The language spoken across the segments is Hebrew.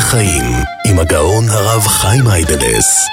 חיים עם הגאון הרב חיים היידלס.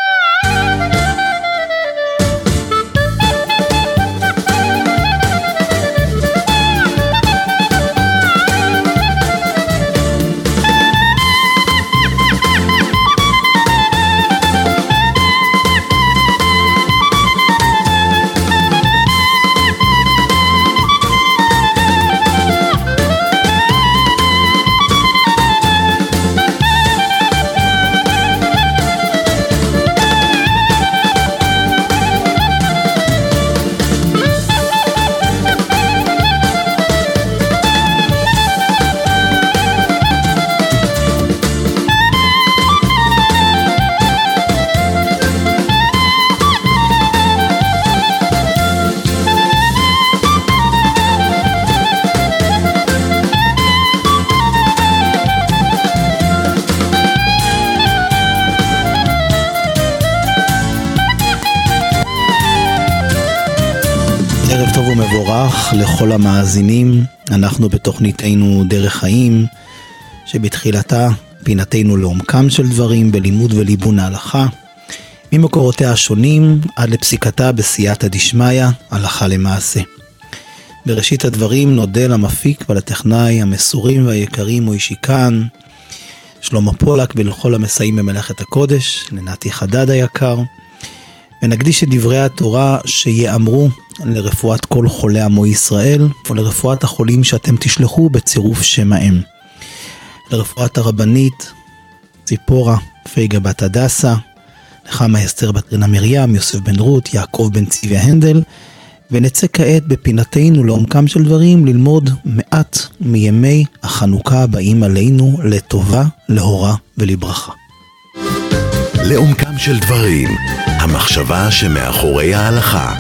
ערב טוב ומבורך לכל המאזינים. אנחנו בתוכניתנו דרך חיים, שבתחילתה פינתנו לעומקם של דברים בלימוד וליבון ההלכה, ממקורותיה השונים עד לפסיקתה בסייעתא דשמיא, הלכה למעשה. בראשית הדברים נודה למפיק ולטכנאי המסורים והיקרים מוישי כאן, שלמה פולק ולכל המסייעים במלאכת הקודש, לנתי חדד היקר, ונקדיש את דברי התורה שיאמרו לרפואת כל חולי עמו ישראל, ולרפואת החולים שאתם תשלחו בצירוף שם האם. לרפואת הרבנית ציפורה פייגה בת הדסה, נחמה אסתר בת רינה מרים, יוסף בן רות, יעקב בן צבי הנדל, ונצא כעת בפינתנו לעומקם של דברים ללמוד מעט מימי החנוכה הבאים עלינו לטובה, להוראה ולברכה. לעומקם של דברים, המחשבה שמאחורי ההלכה.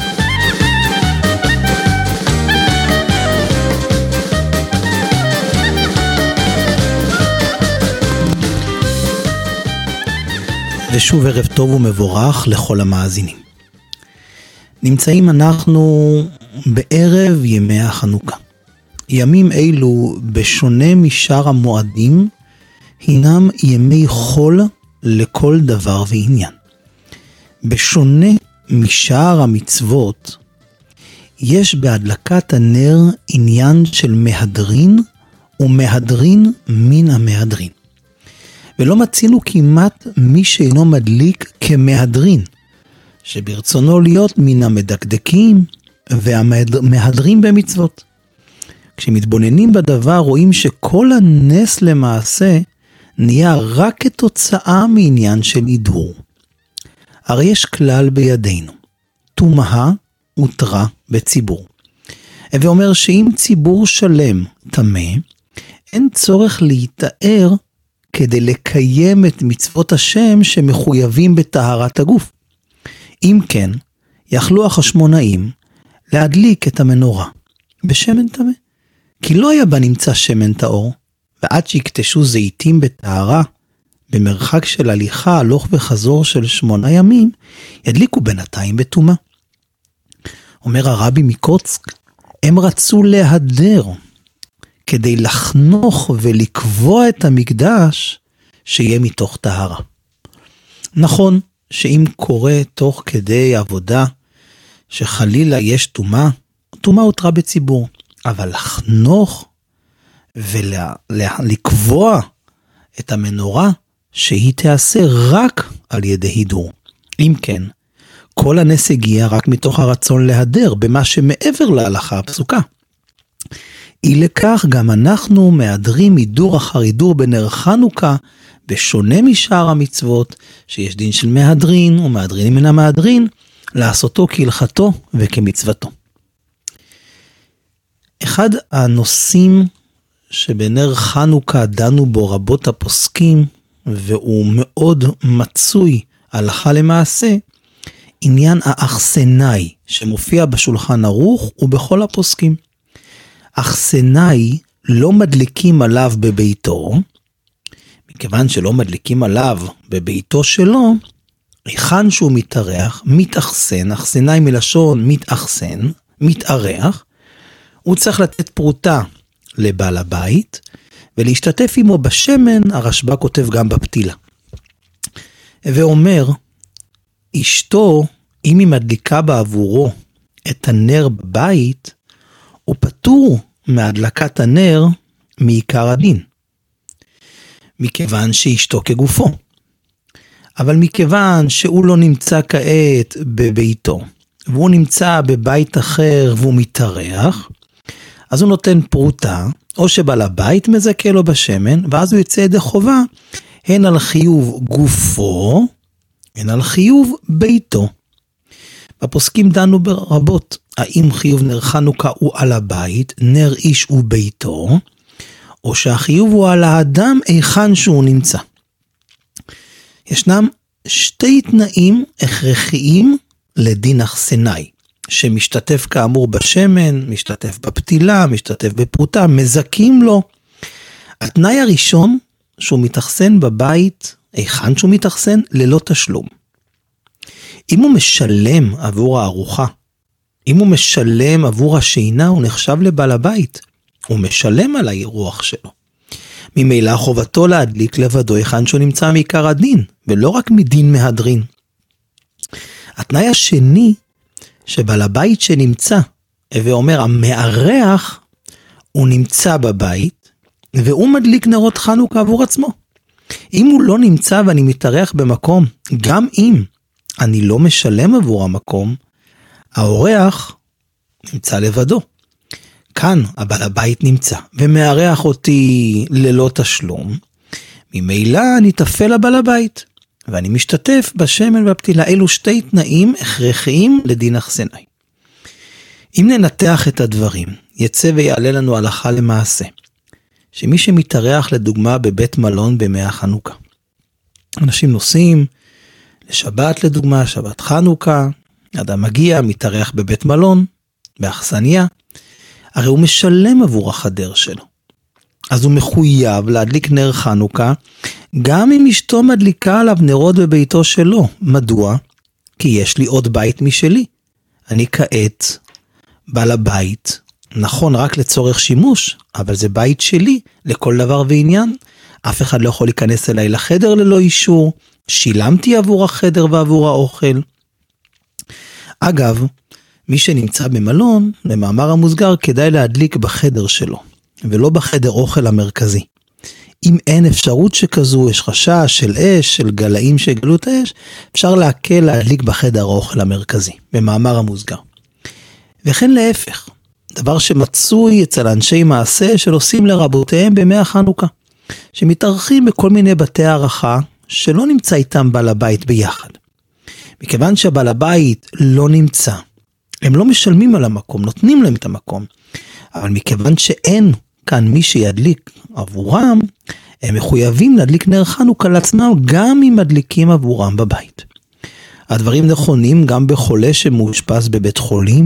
ושוב ערב טוב ומבורך לכל המאזינים. נמצאים אנחנו בערב ימי החנוכה. ימים אלו, בשונה משאר המועדים, הינם ימי חול לכל דבר ועניין. בשונה משאר המצוות, יש בהדלקת הנר עניין של מהדרין ומהדרין מן המהדרין. ולא מצינו כמעט מי שאינו מדליק כמהדרין, שברצונו להיות מן המדקדקים והמהדרים במצוות. כשמתבוננים בדבר רואים שכל הנס למעשה נהיה רק כתוצאה מעניין של הידור. הרי יש כלל בידינו, טומאה ותרה בציבור. ואומר שאם ציבור שלם טמא, אין צורך להתאר כדי לקיים את מצוות השם שמחויבים בטהרת הגוף. אם כן, יכלו החשמונאים להדליק את המנורה בשמן טמא, כי לא היה בה נמצא שמן טהור, ועד שיקטשו זיתים בטהרה, במרחק של הליכה הלוך וחזור של 8 ימים, ידליקו בינתיים בטומאה. אומר הרבי מקוצק, הם רצו להדר, כדי לחנוך ולקבוע את המקדש שיהיה מתוך טהרה. נכון שאם קורה תוך כדי עבודה שחלילה יש טומאה, טומאה הותרה בציבור, אבל לחנוך ולקבוע את המנורה שהיא תעשה רק על ידי הידור. אם כן, כל הנס הגיע רק מתוך הרצון להדר במה שמעבר להלכה הפסוקה. אי לכך גם אנחנו מהדרים הידור אחר הידור בנר חנוכה, בשונה משאר המצוות, שיש דין של מהדרין ומהדרין מן המהדרין, לעשותו כהלכתו וכמצוותו. אחד הנושאים שבנר חנוכה דנו בו רבות הפוסקים, והוא מאוד מצוי הלכה למעשה, עניין האחסנאי שמופיע בשולחן ערוך ובכל הפוסקים. אחסנאי לא מדליקים עליו בביתו, מכיוון שלא מדליקים עליו בביתו שלו, היכן שהוא מתארח, מתאחסן, אחסנאי מלשון מתאחסן, מתארח, הוא צריך לתת פרוטה לבעל הבית, ולהשתתף עמו בשמן, הרשב"א כותב גם בפתילה. ואומר, אשתו, אם היא מדליקה בעבורו את הנר בבית, הוא פטור מהדלקת הנר מעיקר הדין. מכיוון שאשתו כגופו. אבל מכיוון שהוא לא נמצא כעת בביתו, והוא נמצא בבית אחר והוא מתארח, אז הוא נותן פרוטה, או שבעל הבית מזכה לו בשמן, ואז הוא יצא ידי חובה, הן על חיוב גופו, הן על חיוב ביתו. בפוסקים דנו ברבות, האם חיוב נר חנוכה הוא על הבית, נר איש הוא ביתו, או שהחיוב הוא על האדם היכן שהוא נמצא. ישנם שתי תנאים הכרחיים לדין אכסנאי, שמשתתף כאמור בשמן, משתתף בפתילה, משתתף בפרוטה, מזכים לו. התנאי הראשון, שהוא מתאכסן בבית, היכן שהוא מתאכסן, ללא תשלום. אם הוא משלם עבור הארוחה, אם הוא משלם עבור השינה, הוא נחשב לבעל הבית. הוא משלם על האירוח שלו. ממילא חובתו להדליק לבדו היכן שהוא נמצא מעיקר הדין, ולא רק מדין מהדרין. התנאי השני, שבעל הבית שנמצא, ואומר, המארח, הוא נמצא בבית, והוא מדליק נרות חנוכה עבור עצמו. אם הוא לא נמצא ואני מתארח במקום, גם אם אני לא משלם עבור המקום, האורח נמצא לבדו. כאן הבעל הבית נמצא, ומארח אותי ללא תשלום, ממילא אני תפל לבעל הבית, ואני משתתף בשמן והפתילה. אלו שתי תנאים הכרחיים לדין אכסנאי. אם ננתח את הדברים, יצא ויעלה לנו הלכה למעשה, שמי שמתארח לדוגמה בבית מלון בימי החנוכה, אנשים נוסעים לשבת לדוגמה, שבת חנוכה, אדם מגיע, מתארח בבית מלון, באכסניה, הרי הוא משלם עבור החדר שלו. אז הוא מחויב להדליק נר חנוכה, גם אם אשתו מדליקה עליו נרות בביתו שלו. מדוע? כי יש לי עוד בית משלי. אני כעת בעל הבית, נכון רק לצורך שימוש, אבל זה בית שלי לכל דבר ועניין. אף אחד לא יכול להיכנס אליי לחדר ללא אישור, שילמתי עבור החדר ועבור האוכל. אגב, מי שנמצא במלון, במאמר המוסגר, כדאי להדליק בחדר שלו, ולא בחדר אוכל המרכזי. אם אין אפשרות שכזו, יש חשש של אש, של גלאים שגלו את האש, אפשר להקל להדליק בחדר האוכל המרכזי, במאמר המוסגר. וכן להפך, דבר שמצוי אצל אנשי מעשה של עושים לרבותיהם בימי החנוכה, שמתארחים בכל מיני בתי הערכה, שלא נמצא איתם בעל הבית ביחד. מכיוון שהבעל הבית לא נמצא, הם לא משלמים על המקום, נותנים להם את המקום. אבל מכיוון שאין כאן מי שידליק עבורם, הם מחויבים להדליק נר חנוכה לעצמם, גם אם מדליקים עבורם בבית. הדברים נכונים גם בחולה שמאושפז בבית חולים,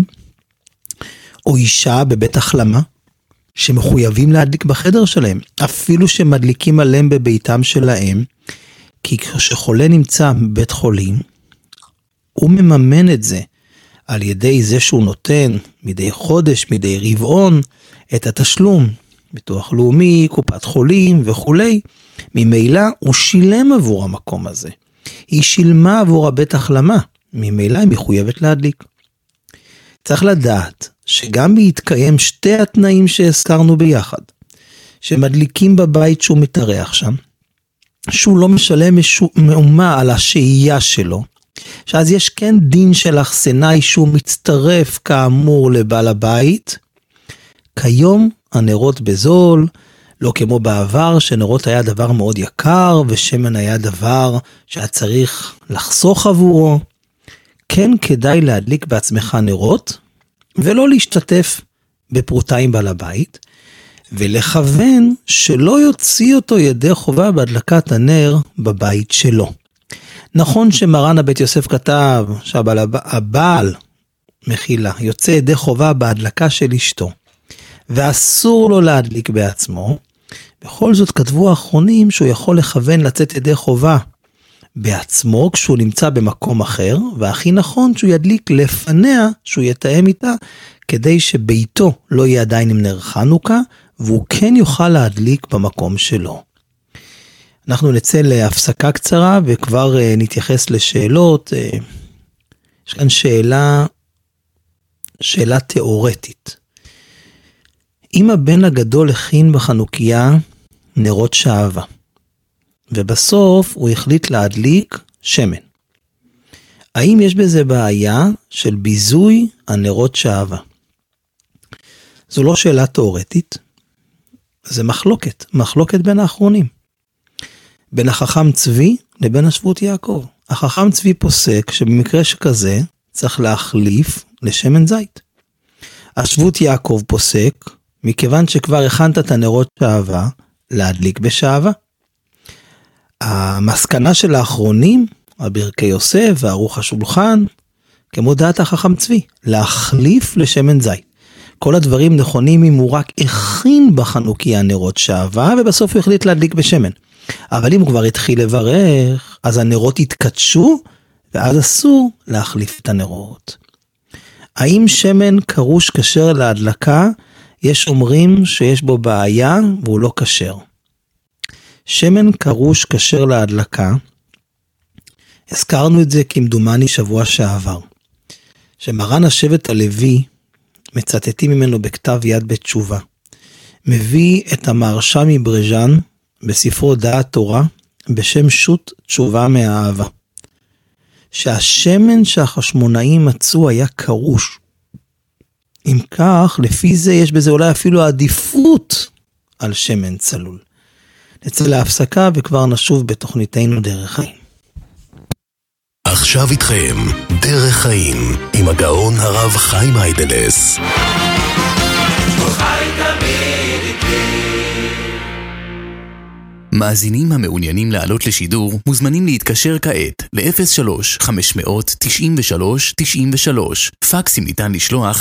או אישה בבית החלמה, שמחויבים להדליק בחדר שלהם, אפילו שמדליקים עליהם בביתם שלהם, כי כשחולה נמצא בבית חולים, הוא מממן את זה, על ידי זה שהוא נותן מדי חודש, מדי רבעון, את התשלום, ביטוח לאומי, קופת חולים וכו'. ממילא הוא שילם עבור המקום הזה. היא שילמה עבור הבית החלמה, ממילא היא מחויבת להדליק. צריך לדעת שגם בהתקיים שתי התנאים שהזכרנו ביחד, שמדליקים בבית שהוא מתארח שם, שהוא לא משלם מאומה על השהייה שלו, שאז יש כן דין של אכסנאי שהוא מצטרף כאמור לבעל הבית. כיום הנרות בזול, לא כמו בעבר שנרות היה דבר מאוד יקר ושמן היה דבר שהיה צריך לחסוך עבורו. כן כדאי להדליק בעצמך נרות ולא להשתתף בפרוטה עם בעל הבית, ולכוון שלא יוציא אותו ידי חובה בהדלקת הנר בבית שלו. נכון שמרן הבית יוסף כתב שהבעל מחילה יוצא ידי חובה בהדלקה של אשתו, ואסור לו להדליק בעצמו. בכל זאת כתבו האחרונים שהוא יכול לכוון לצאת ידי חובה בעצמו כשהוא נמצא במקום אחר, והכי נכון שהוא ידליק לפניה, שהוא יתאם איתה, כדי שביתו לא יהיה עדיין עם נר חנוכה, והוא כן יוכל להדליק במקום שלו. אנחנו נצא להפסקה קצרה וכבר נתייחס לשאלות. יש כאן שאלה תיאורטית. אם הבן הגדול הכין בחנוכיה נרות שעווה, ובסוף הוא החליט להדליק שמן, האם יש בזה בעיה של ביזוי הנרות שעווה? זו לא שאלה תיאורטית, זה מחלוקת בין האחרונים. בין החכם צבי לבין השבות יעקב. החכם צבי פוסק שבמקרה שכזה צריך להחליף לשמן זית. השבות יעקב פוסק, מכיוון שכבר הכנת את הנרות שעווה, להדליק בשעווה. המסקנה של האחרונים, הברכי יוסף וערוך השולחן, כמו דעת החכם צבי, להחליף לשמן זית. כל הדברים נכונים אם הוא רק הכין בחנוכיה נרות שעווה, ובסוף הוא החליט להדליק בשמן. אבל אם הוא כבר התחיל לברך, אז הנרות יתקדשו, ואז אסור להחליף את הנרות. האם שמן קרוש כשר להדלקה? יש אומרים שיש בו בעיה והוא לא כשר. שמן קרוש כשר להדלקה, הזכרנו את זה כמדומני שבוע שעבר, שמרן השבט הלוי, מצטטים ממנו בכתב יד בתשובה, מביא את המהרש"א מברז'אן בספרו דעת תורה בשם שו"ת תשובה מהאהבה, שהשמן שהחשמונאים מצאו היה קרוש. אם כך, לפי זה יש בזה אולי אפילו עדיפות על שמן צלול. נצא להפסקה וכבר נשוב בתוכניתנו דרך חיים. עכשיו איתכם דרך חיים עם הגאון הרב חיים היידלס. מאזינים המעוניינים לעלות לשידור מוזמנים להתקשר כעת ל-03-593-93-93. פקסים ניתן לשלוח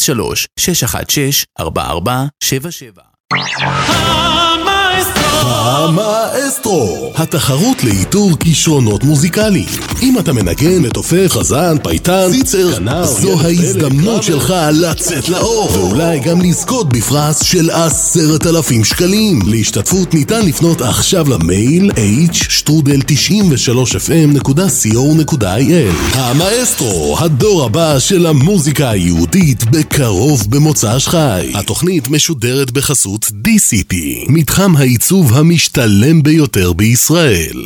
ל-03-616-4477. המאסטרו, התחרות לאיתור כישרונות מוזיקליים. אם אתה מנגן, מתופף, חזן, פייטן, ציצר, כנר, זו ההזדמנות שלך לצאת לאור, ואולי גם לזכות בפרס של 10,000 שקלים. להשתתפות ניתן לפנות עכשיו למייל h-93fm.co.il. המאסטרו, הדור הבא של המוזיקה היהודית, בקרוב במוצ"ש חי. התוכנית משודרת בחסות DCP, מתחם העיצוב המשתלם ביותר בישראל.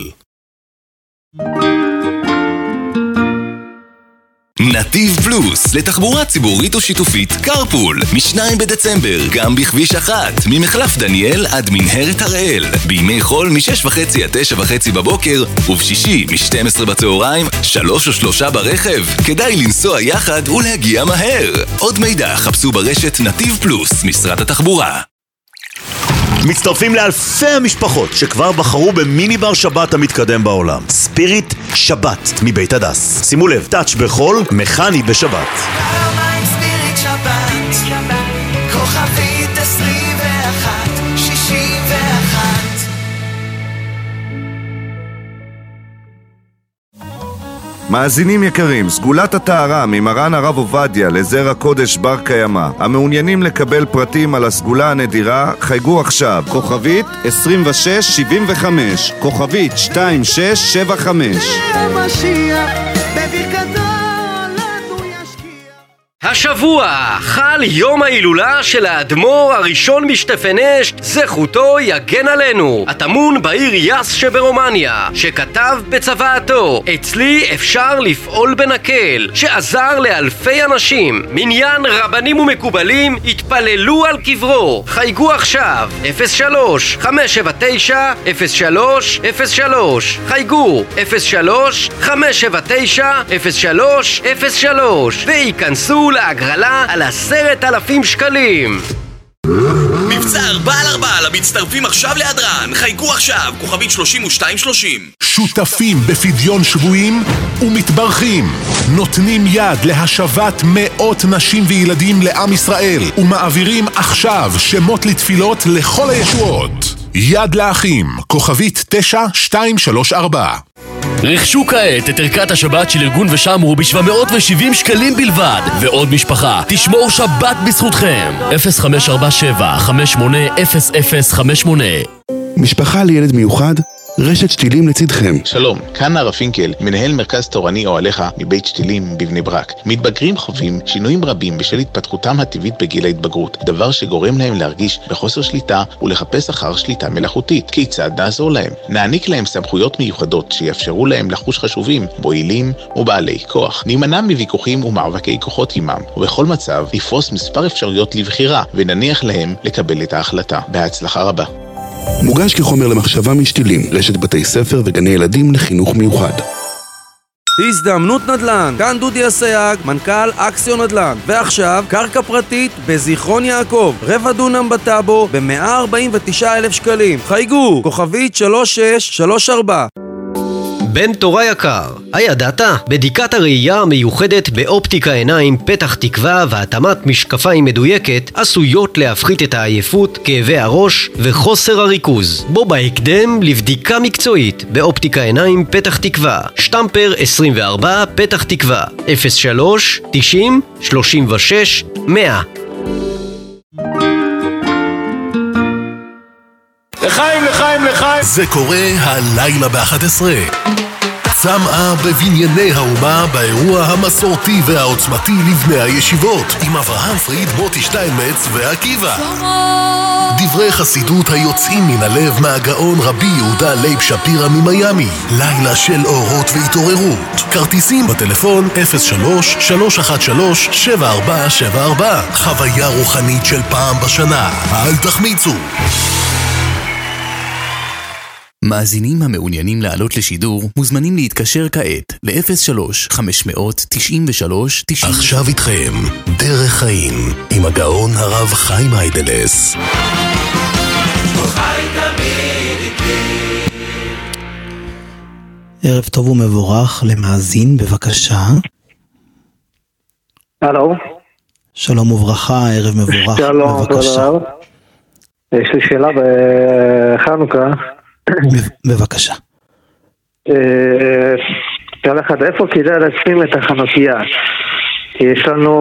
נתיב פלוס, לתחבורה ציבורית ושיתופית קרפול, מ-2 בדצמבר, גם בכביש 1, ממחלף דניאל עד מנהרת הראל, בימי חול מ-6:30 עד 9:30 בבוקר, ובשישי מ-12 בצהריים, 3 או 3 ברכב. כדאי לנסוע יחד ולהגיע מהר. עוד מידע חפשו ברשת נתיב פלוס, משרד התחבורה. מצטרפים לאלפי המשפחות שכבר בחרו במיני בר שבת המתקדם בעולם, ספיריט שבת מבית הדס. שימו לב, טאץ' בחול, מכני בשבת. ספיריט שבת, כוכבית 2161. מאזינים יקרים, סגולת הטהרה ממרן הרב עובדיה לזרע קודש בר קיימא, המעוניינים לקבל פרטים על הסגולה הנדירה, חייגו עכשיו, כוכבית 2675, כוכבית 2675. השבוע חל יום ההילולה של האדמו"ר הראשון משטפנשט, זכותו יגן עלינו, הטמון בעיר יאס שברומניה, שכתב בצוואתו: אצלי אפשר לפעול בנקל, שעזר לאלפי אנשים. מניין רבנים ומקובלים התפללו על קברו. חייגו עכשיו 03-579-0303. חייגו 03-579-0303 וייכנסו להגרלה על 10,000 שקלים. מבצע 4/4 למצטרפים עכשיו להדרן. חייגו עכשיו, כוכבית 3230. שותפים בפדיון שבויים ומתברכים, נותנים יד להשבת מאות נשים וילדים לעם ישראל, ומעבירים עכשיו שמות לתפילות לכל הישועות. יד לאחים, כוכבית 9234. רכשו כעת את ערכת השבת של ארגון ושמרו ב-770 שקלים בלבד, ועוד משפחה תשמור שבת בזכותכם. 0547-580058. משפחה לילד מיוחד, רשת שתילים לצדכם. שלום, כאן הרב פינקל, מנהל מרכז תורני אוהליך מבית שתילים בבני ברק. מתבגרים חווים שינויים רבים בשל התפתחותם הטבעית בגיל ההתבגרות, דבר שגורם להם להרגיש בחוסר שליטה ולחפש אחר שליטה מלאכותית. כיצד נעזור להם? נעניק להם סמכויות מיוחדות שיאפשרו להם לחוש חשובים, מועילים ובעלי כוח. נימנע מוויכוחים ומאבקי כוחות עמם, ובכל מצב נפרוס מספר אפשרויות לבחירה ונניח להם לקבל את ההחלטה. בהצלחה רבה. מוגש כחומר למחשבה משתילים, רשת בתי ספר וגני ילדים לחינוך מיוחד. הזדמנות נדל"ן, כאן דודי אסייג, מנכ"ל אקסיון נדל"ן. ועכשיו, קרקע פרטית בזיכרון יעקב, רבע דונם בטאבו ב-149,000 שקלים. חייגו, כוכבית 3634. בן תורה יקר, הידעת? בדיקת הראייה המיוחדת באופטיקה עיניים פתח תקווה והתאמת משקפיים מדויקת עשויות להפחית את העייפות, כאבי הראש וחוסר הריכוז. בוא בהקדם לבדיקה מקצועית באופטיקה עיניים פתח תקווה, שטמפר 24 פתח תקווה, 03 90 36 100. לחיים, לחיים, לחיים. זה קורה הלילה ב-11. צמאה בבנייני האומה באירוע המסורתי והעוצמתי לבני הישיבות עם אברהם פריד, מוטי שטיינמץ ועקיבא. דברי חסידות היוצאים מן הלב מהגאון רבי יהודה לייב שפירא ממיימי. לילה של אורות והתעוררות. כרטיסים בטלפון 03-313-7474. חוויה רוחנית של פעם בשנה. אל תחמיצו. מאזינים המעוניינים לעלות לשידור מוזמנים להתקשר כעת ל-03-593-90. עכשיו איתכם דרך חיים עם הגאון הרב חיים היידלס. ערב טוב ומבורך למאזין, בבקשה. הלו. שלום וברכה, ערב מבורך. שלום, בבקשה. יש לי שאלה בחנוכה. בבקשה. שאלה אחד, איפה כדאי לשים את החנוכיה? יש לנו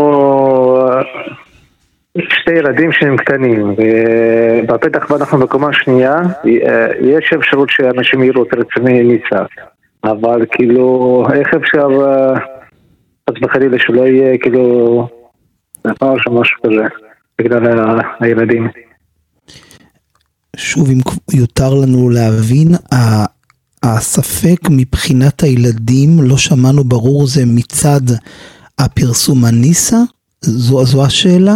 שתי ילדים שהם קטנים, ובפתח ואנחנו בקומה שנייה, יש אפשרות שאנשים יראו את רצוני ניצה, אבל כאילו, איך אפשר, אז בחלילה שלא יהיה כאילו, נפער שם משהו כזה, בגלל הילדים. שוב, אם יותר לנו להבין, הספק מבחינת הילדים, לא שמענו ברור, זה מצד הפרסומניסה? זו השאלה?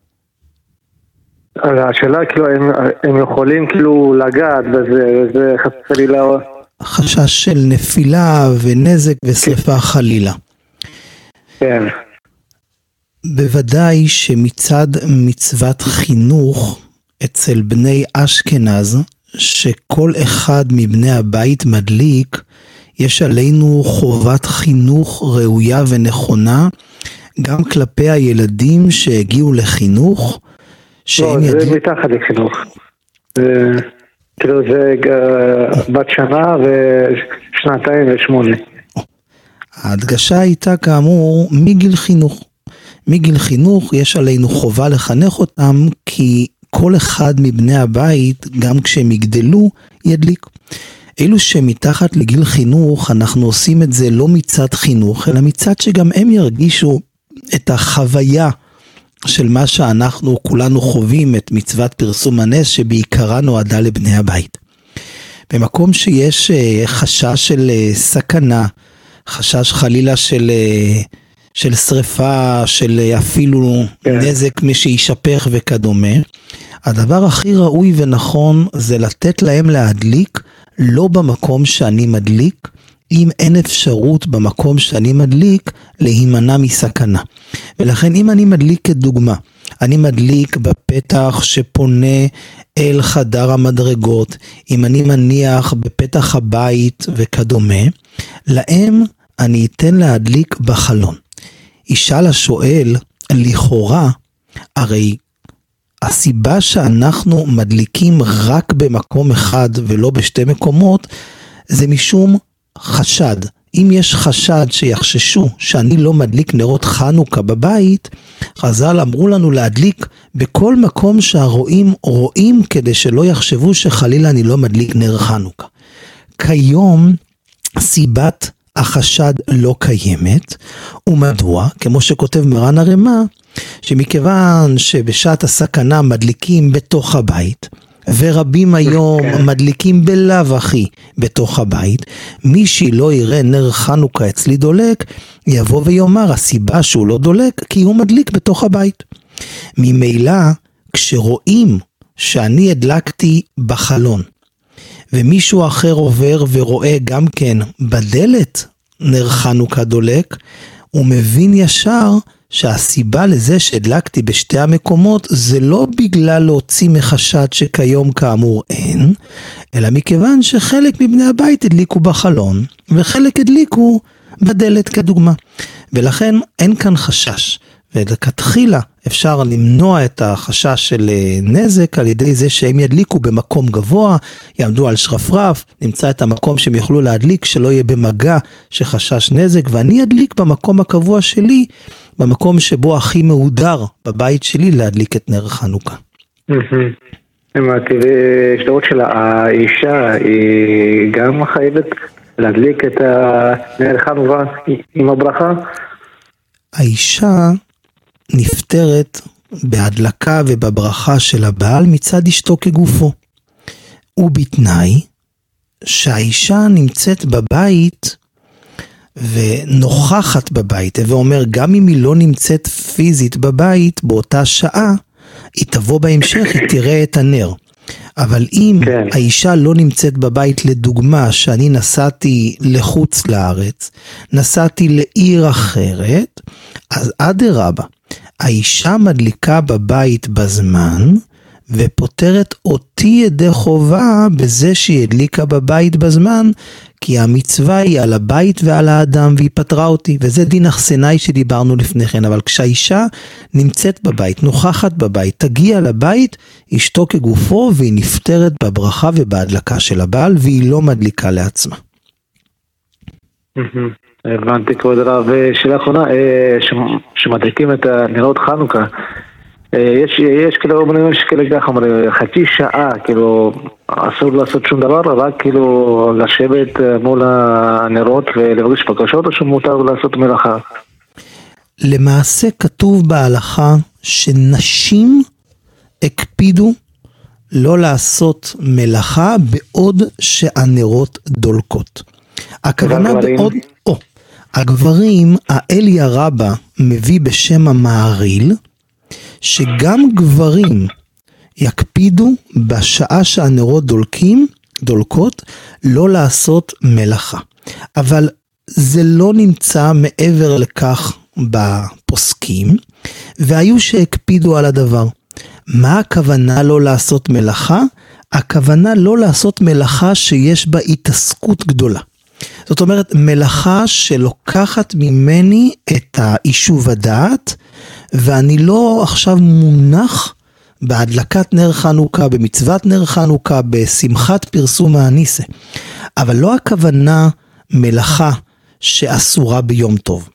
השאלה, כאילו, הם יכולים כאילו לגעת, וזה חלילה... חשש של נפילה ונזק ושריפה חלילה. כן. בוודאי שמצד מצוות חינוך, אצל בני אשכנז, שכל אחד מבני הבית מדליק, יש עלינו חובת חינוך ראויה ונכונה, גם כלפי הילדים שהגיעו לחינוך, לא, זה מתחת לחינוך. כאילו זה בת שנה ושנתיים ושמונה. ההדגשה הייתה כאמור מגיל חינוך. מגיל חינוך יש עלינו חובה לחנך אותם, כי כל אחד מבני הבית, גם כשהם יגדלו, ידליק. אלו שמתחת לגיל חינוך, אנחנו עושים את זה לא מצד חינוך, אלא מצד שגם הם ירגישו את החוויה של מה שאנחנו כולנו חווים, את מצוות פרסום הנס, שבעיקרה נועדה לבני הבית. במקום שיש חשש של סכנה, חשש חלילה של שריפה, של אפילו נזק שישפך וכדומה, הדבר הכי ראוי ונכון זה לתת להם להדליק, לא במקום שאני מדליק, אם אין אפשרות במקום שאני מדליק להימנע מסכנה. ולכן אם אני מדליק כדוגמה, אני מדליק בפתח שפונה אל חדר המדרגות, אם אני מניח בפתח הבית וכדומה, להם אני אתן להדליק בחלון. ישאל השואל, לכאורה, הרי הסיבה שאנחנו מדליקים רק במקום אחד ולא בשתי מקומות, זה משום חשד, אם יש חשד שיחששו שאני לא מדליק נרות חנוכה בבית, חז"ל אמרו לנו להדליק בכל מקום שהרועים רואים, כדי שלא יחשבו שחלילה אני לא מדליק נר חנוכה. כיום סיבת החשד לא קיימת, ומדוע? כמו שכותב מרן הרמ"א, שמכיוון שבשעת הסכנה מדליקים בתוך הבית, ורבים היום מדליקים בלאו הכי בתוך הבית, מי שלא יראה נר חנוכה אצלי דולק, יבוא ויאמר הסיבה שהוא לא דולק כי הוא מדליק בתוך הבית. ממילא כשרואים שאני הדלקתי בחלון ומישהו אחר עובר ורואה גם כן בדלת נר חנוכה דולק, הוא מבין ישר שהסיבה לזה שהדלקתי בשתי המקומות זה לא בגלל להוציא מחשד שכיום כאמור אין, אלא מכיוון שחלק מבני הבית הדליקו בחלון וחלק הדליקו בדלת כדוגמה, ולכן אין כאן חשש. ולכתחילה אפשר למנוע את החשש של נזק על ידי זה שהם ידליקו במקום גבוה, יעמדו על שרפרף, נמצא את המקום שהם יוכלו להדליק, שלא יהיה במגע שחשש נזק, ואני אדליק במקום הקבוע שלי, במקום שבו הכי מהודר בבית שלי להדליק את נר חנוכה. אמרתי, והשתרות של האישה היא גם חייבת להדליק את נר חנוכה עם הברכה? האישה נפטרת בהדלקה ובברכה של הבעל מצד אשתו כגופו, ובתנאי שהאישה נמצאת בבית ונוכחת בבית, ואומר גם אם היא לא נמצאת פיזית בבית באותה שעה, היא תבוא בהמשך, היא תראה את הנר. אבל אם האישה לא נמצאת בבית, לדוגמה שאני נסעתי לחוץ לארץ, נסעתי לעיר אחרת, אז אדרבה, האישה מדליקה בבית בזמן, ופותרת אותי ידי חובה בזה שהיא הדליקה בבית בזמן, כי המצווה היא על הבית ועל האדם, והיא פתרה אותי, וזה דין אכסנאי שדיברנו לפני כן. אבל כשהאישה נמצאת בבית, נוכחת בבית, תגיע לבית, אשתו כגופו, והיא נפטרת בברכה ובהדלקה של הבעל, והיא לא מדליקה לעצמה. הבנתי כבוד הרב. שאלה אחרונה, שמדליקים את נרות חנוכה, יש כאילו אומרים שכאלה ככה, חצי שעה, כאילו אסור לעשות שום דבר, רק כאילו לשבת מול הנרות ולבקש בקשות, או שמותר לעשות מלאכה? למעשה כתוב בהלכה שנשים הקפידו לא לעשות מלאכה בעוד שהנרות דולקות. הכוונה בעוד, הגברים, האליה רבה מביא בשם המעריל, שגם גברים יקפידו בשעה שהנרות דולקות לא לעשות מלאכה. אבל זה לא נמצא מעבר לכך בפוסקים, והיו שהקפידו על הדבר. מה הכוונה לא לעשות מלאכה? הכוונה לא לעשות מלאכה שיש בה התעסקות גדולה. זאת אומרת, מלאכה שלוקחת ממני את היישוב הדעת, ואני לא עכשיו מונח בהדלקת נר חנוכה, במצוות נר חנוכה, בשמחת פרסום הניסה. אבל לא הכוונה מלאכה שאסורה ביום טוב.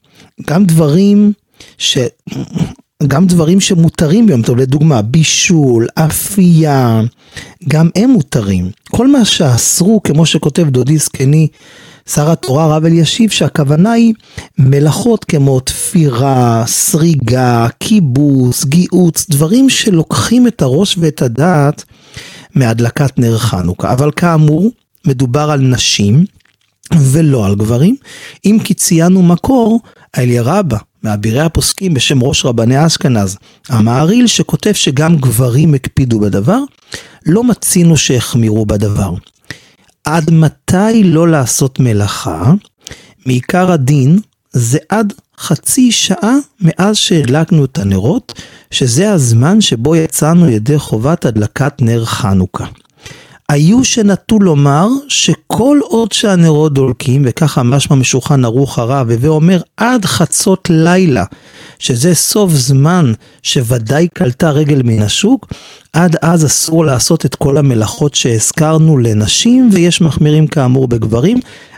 גם דברים שמותרים ביום טוב, לדוגמה, בישול, אפייה, גם הם מותרים. כל מה שאסרו, כמו שכותב דודי זקני, שר התורה רב אלישיב, שהכוונה היא מלאכות כמו תפירה, סריגה, קיבוץ, גיעוץ, דברים שלוקחים את הראש ואת הדעת מהדלקת נר חנוכה. אבל כאמור, מדובר על נשים ולא על גברים, אם כי ציינו מקור, אליה רבה, מאבירי הפוסקים בשם ראש רבני אשכנז, המעריל שכותב שגם גברים הקפידו בדבר, לא מצינו שהחמירו בדבר. עד מתי לא לעשות מלאכה? מעיקר הדין זה עד חצי שעה מאז שהדלקנו את הנרות, שזה הזמן שבו יצאנו ידי חובת הדלקת נר חנוכה. היו שנטו לומר שכל עוד שהנרות דולקים, וככה משמע משולחן ערוך הרב, ואומר עד חצות לילה, שזה סוף זמן שוודאי קלטה רגל מן השוק, עד אז אסור לעשות את כל המלאכות שהזכרנו לנשים, ויש מחמירים כאמור בגברים,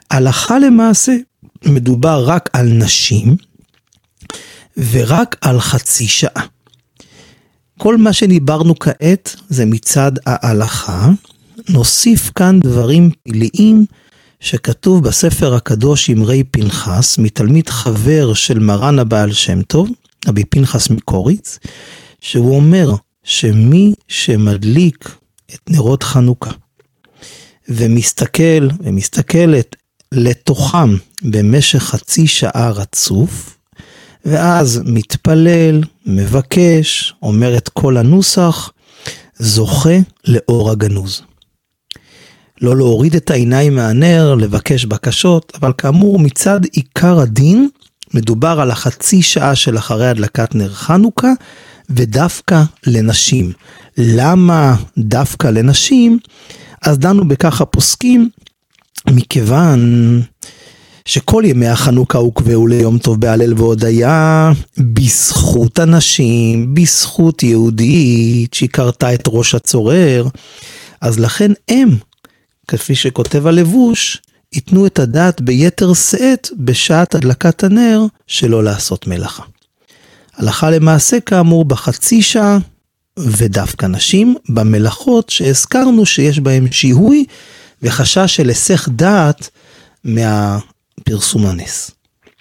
הלכה למעשה מדובר רק על נשים, ורק על חצי שעה. כל מה שדיברנו כעת זה מצד ההלכה, נוסיף כאן דברים פלאיים שכתוב בספר הקדוש אמרי פנחס, מתלמיד חבר של מרן הבעל שם טוב, רבי פנחס מקוריץ, שהוא אומר שמי שמדליק את נרות חנוכה, ומסתכל ומסתכלת לתוכם במשך חצי שעה רצוף, ואז מתפלל, מבקש, אומר את כל הנוסח, זוכה לאור הגנוז. לא להוריד את העיניים מהנר, לבקש בקשות, אבל כאמור מצד עיקר הדין, מדובר על החצי שעה של אחרי הדלקת נר חנוכה, ודווקא לנשים. למה דווקא לנשים? אז דנו בכך הפוסקים, מכיוון שכל ימי החנוכה הוקבעו ליום טוב בהלל והודיה, בזכות הנשים, בזכות יהודית שהכרתה את ראש הצורר, אז לכן הם, כפי שכותב הלבוש, ייתנו את הדעת ביתר שאת בשעת הדלקת הנר שלא לעשות מלאכה. הלכה למעשה כאמור בחצי שעה, ודווקא נשים במלאכות שהזכרנו שיש בהם שיהוי וחשש של היסח דעת מהפרסום הנס.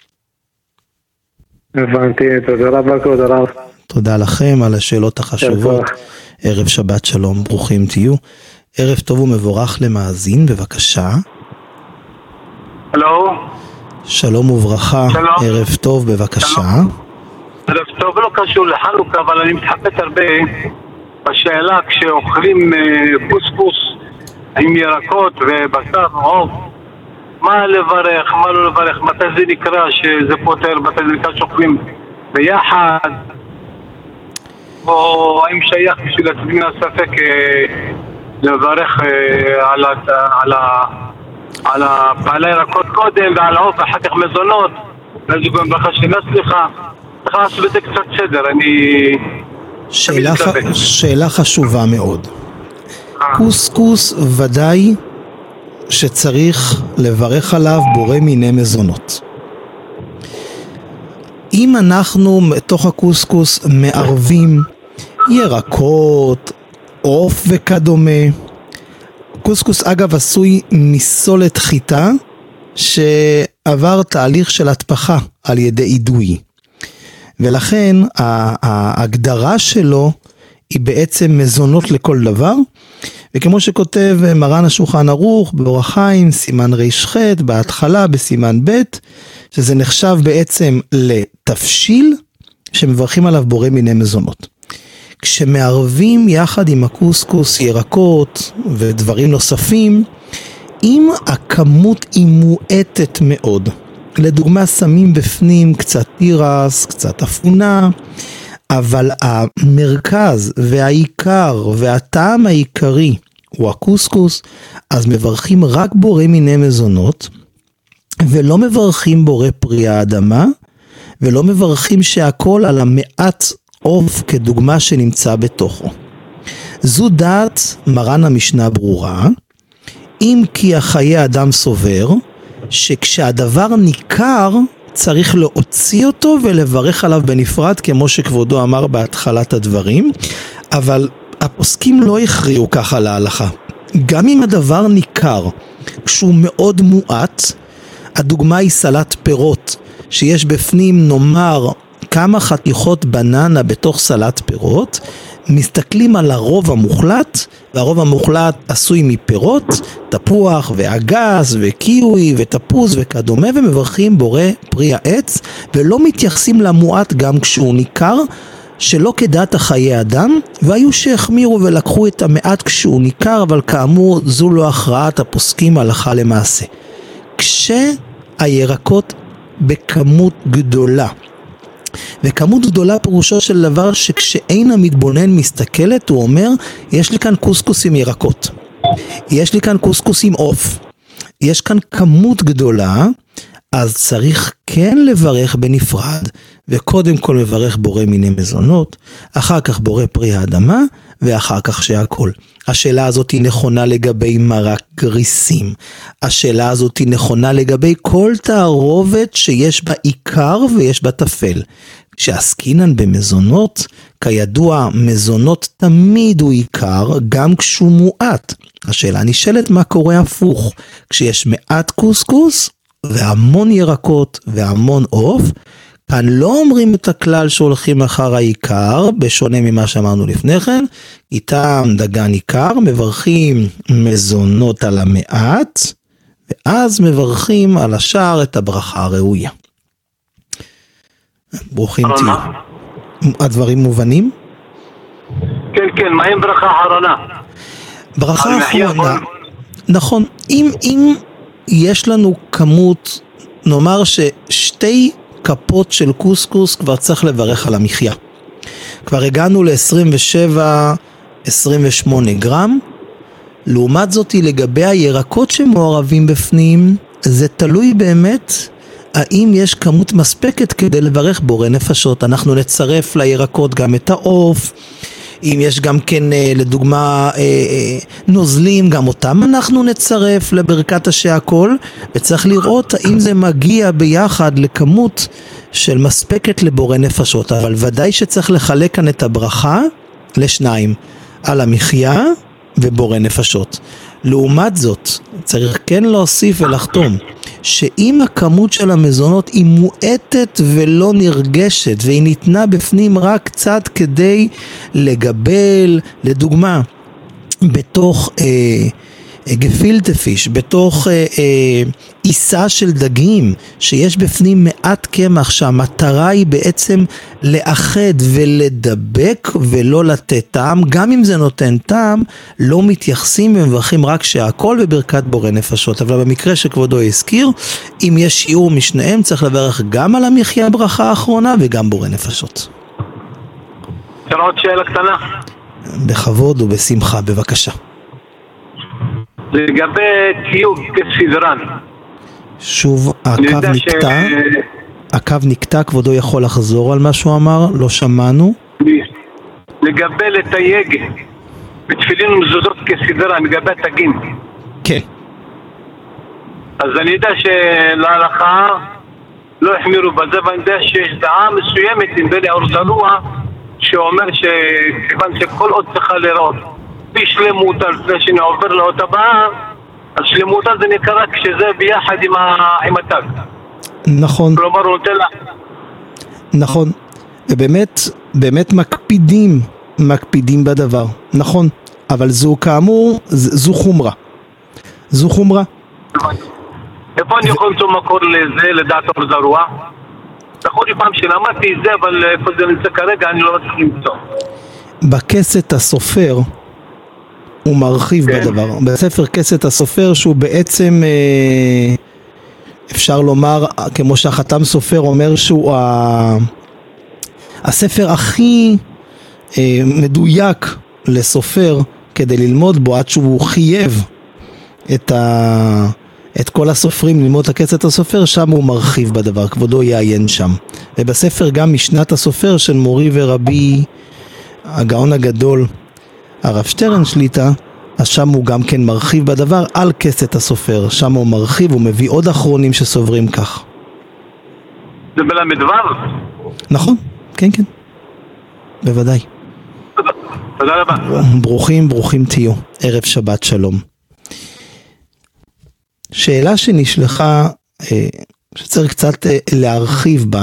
הבנתי, תודה רבה כבוד הרב. תודה לכם על השאלות החשובות. ערב שבת שלום, ברוכים תהיו. ערב טוב ומבורך למאזין, בבקשה. הלו. שלום וברכה, שלום. ערב טוב, בבקשה. שלום. ערב טוב, לא קשור לחנוכה, אבל אני מתחפש הרבה בשאלה כשאוכלים קוסקוס עם ירקות ובשר, עוף, מה לברך, מה לא לברך, מתי זה נקרא שזה פותר, מתי זה נקרא שאוכלים ביחד, או האם שייך בשביל עצמי הספק לברך על בעלי ירקות קודם ועל העוף ואחר כך מזונות, ואז גם ברכה שנה סליחה. צריך לעשות בזה קצת סדר, שאלה חשובה מאוד. קוסקוס ודאי שצריך לברך עליו בורא מיני מזונות. אם אנחנו מתוך הקוסקוס מערבים ירקות, עוף וכדומה, קוסקוס אגב עשוי מסולת חיטה שעבר תהליך של התפחה על ידי אידוי. ולכן ההגדרה שלו היא בעצם מזונות לכל דבר, וכמו שכותב מרן השולחן ערוך באור החיים, סימן ר"ח, בהתחלה בסימן ב', שזה נחשב בעצם לתפשיל שמברכים עליו בורא מיני מזונות. כשמערבים יחד עם הקוסקוס ירקות ודברים נוספים, אם הכמות היא מועטת מאוד, לדוגמה שמים בפנים קצת תירס, קצת אפונה, אבל המרכז והעיקר והטעם העיקרי הוא הקוסקוס, אז מברכים רק בורא מיני מזונות, ולא מברכים בורא פרי האדמה, ולא מברכים שהכל על המעט עוף כדוגמה שנמצא בתוכו. זו דעת מרן המשנה ברורה, אם כי החיי אדם סובר, שכשהדבר ניכר צריך להוציא אותו ולברך עליו בנפרד, כמו שכבודו אמר בהתחלת הדברים, אבל הפוסקים לא הכריעו ככה להלכה. גם אם הדבר ניכר, כשהוא מאוד מועט, הדוגמה היא סלט פירות, שיש בפנים נאמר כמה חתיכות בננה בתוך סלט פירות, מסתכלים על הרוב המוחלט, והרוב המוחלט עשוי מפירות, תפוח ואגס וקיווי ותפוז וכדומה, ומברכים בורא פרי העץ, ולא מתייחסים למועט גם כשהוא ניכר, שלא כדעת החיי אדם, והיו שהחמירו ולקחו את המעט כשהוא ניכר, אבל כאמור זו לא הכרעת הפוסקים הלכה למעשה. כשהירקות בכמות גדולה, וכמות גדולה פירושו של דבר שכשאין המתבונן מסתכלת, הוא אומר, יש לי כאן קוסקוס עם ירקות, יש לי כאן קוסקוס עם עוף, יש כאן כמות גדולה, אז צריך כן לברך בנפרד, וקודם כל לברך בורא מיני מזונות, אחר כך בורא פרי האדמה, ואחר כך שהכל. השאלה הזאת היא נכונה לגבי מרק גריסים. השאלה הזאת היא נכונה לגבי כל תערובת שיש בה עיקר ויש בה תפל. כשעסקינן במזונות, כידוע מזונות תמיד הוא עיקר, גם כשהוא מועט. השאלה נשאלת מה קורה הפוך, כשיש מעט קוסקוס והמון ירקות והמון עוף, כאן לא אומרים את הכלל שהולכים אחר העיקר, בשונה ממה שאמרנו לפני כן, איתם דגן עיקר, מברכים מזונות על המעט, ואז מברכים על השאר את הברכה הראויה. ברוכים תהיו. הדברים מובנים? כן, כן, מה עם ברכה אחרונה? ברכה אחרונה, נכון, אם יש לנו כמות, נאמר ששתי כפות של קוסקוס כבר צריך לברך על המחיה. כבר הגענו ל-27-28 גרם, לעומת זאת לגבי הירקות שמעורבים בפנים, זה תלוי באמת האם יש כמות מספקת כדי לברך בורא נפשות. אנחנו נצרף לירקות גם את העוף, אם יש גם כן לדוגמה נוזלים, גם אותם אנחנו נצרף לברכת השהכל, וצריך לראות האם זה מגיע ביחד לכמות של מספקת לבורא נפשות. אבל ודאי שצריך לחלק כאן את הברכה לשניים, על המחיה ובורא נפשות. לעומת זאת צריך כן להוסיף ולחתום שאם הכמות של המזונות היא מועטת ולא נרגשת, והיא ניתנה בפנים רק קצת כדי לגבל, לדוגמה בתוך גפילטה פיש, בתוך עיסה של דגים שיש בפנים מעט קמח, שהמטרה היא בעצם לאחד ולדבק ולא לתת טעם, גם אם זה נותן טעם לא מתייחסים ומברכים רק שהכל בברכת בורא נפשות. אבל במקרה שכבודו הזכיר, אם יש שיעור משניהם צריך לברך גם על המחיה ברכה האחרונה וגם בורא נפשות. אפשר עוד שאלה קטנה? בכבוד ובשמחה, בבקשה. לגבי טיוב כסדרן. שוב, הקו נקטע. הקו נקטע, כבודו יכול לחזור על מה שהוא אמר? לא שמענו. לגבי לתייג בתפילין ומזוזות כסדרן, לגבי תגים. כן. אז אני יודע שלהלכה לא החמירו בזה, ואני יודע שיש דעה מסוימת עם בני אורזלוע שאומר שכיוון שכל עוד צריכה לראות בשלמותה לפני שאני עובר לאות הבאה, אז שלמותה זה נקרא כשזה ביחד עם התג. נכון. כלומר הוא נותן לה. נכון. ובאמת מקפידים בדבר. נכון. אבל זו כאמור, זו חומרה. זו חומרה. איפה אני יכול למצוא מקור לזה לדעת אורזלוע? נכון לי פעם שלמדתי את זה, אבל איפה זה נמצא כרגע אני לא מצליח למצוא. בכסת הסופר הוא מרחיב בדבר. בספר כסת הסופר שהוא בעצם אפשר לומר, כמו שהחתם סופר אומר, שהוא הספר הכי מדויק לסופר כדי ללמוד בו, עד שהוא חייב את כל הסופרים ללמוד את הכסת הסופר, שם הוא מרחיב בדבר, כבודו יעיין שם. ובספר גם משנת הסופר של מורי ורבי הגאון הגדול הרב שטרן שליטה, אז שם הוא גם כן מרחיב בדבר על כסת הסופר, שם הוא מרחיב, הוא מביא עוד אחרונים שסוברים כך. זה בלמדבר? נכון, כן, בוודאי. תודה רבה. ברוכים תהיו, ערב שבת שלום. שאלה שנשלחה, שצריך קצת להרחיב בה,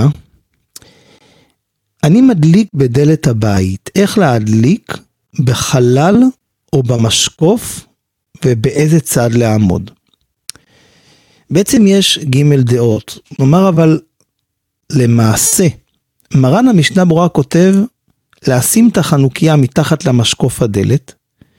אני מדליק בדלת הבית, איך להדליק בחלל או במשקוף ובאיזה צד לעמוד? בעצם יש ג' דעות, נאמר אבל למעשה, מרן המשנה ברורה כותב לשים את החנוכיה מתחת למשקוף הדלת,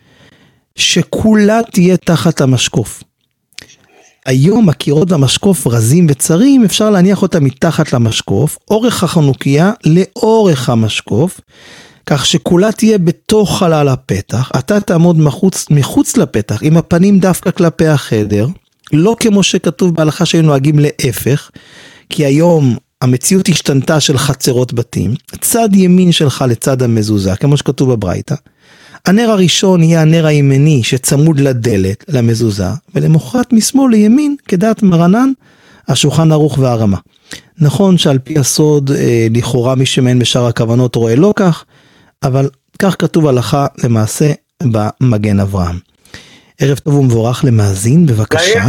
שכולה תהיה תחת המשקוף. היום הקירות במשקוף רזים וצרים, אפשר להניח אותה מתחת למשקוף, אורך החנוכיה לאורך המשקוף, כך שכולה תהיה בתוך חלל הפתח, אתה תעמוד מחוץ לפתח, עם הפנים דווקא כלפי החדר, לא כמו שכתוב בהלכה שהיו נוהגים להפך, כי היום המציאות השתנתה של חצרות בתים, צד ימין שלך לצד המזוזה, כמו שכתוב בברייתא, הנר הראשון יהיה הנר הימני שצמוד לדלת, למזוזה, ולמחרת משמאל לימין, כדעת מרנן, השולחן ערוך והרמה. נכון שעל פי הסוד, לכאורה מי שמעין בשאר הכוונות רואה לא כך, אבל כך כתוב הלכה למעשה במגן אברהם. ערב טוב ומבורך למאזין, בבקשה.